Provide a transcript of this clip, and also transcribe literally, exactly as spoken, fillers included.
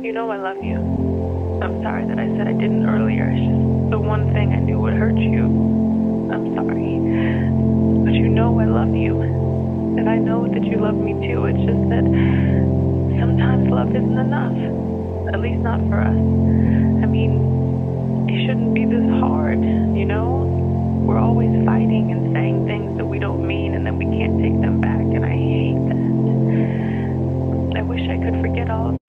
You know I love you. I'm sorry that I said I didn't earlier. It's just the one thing I knew would hurt you. I'm sorry. But you know I love you. And I know that you love me too. It's just that sometimes love isn't enough. At least not for us. I mean, it shouldn't be this hard, you know? We're always fighting.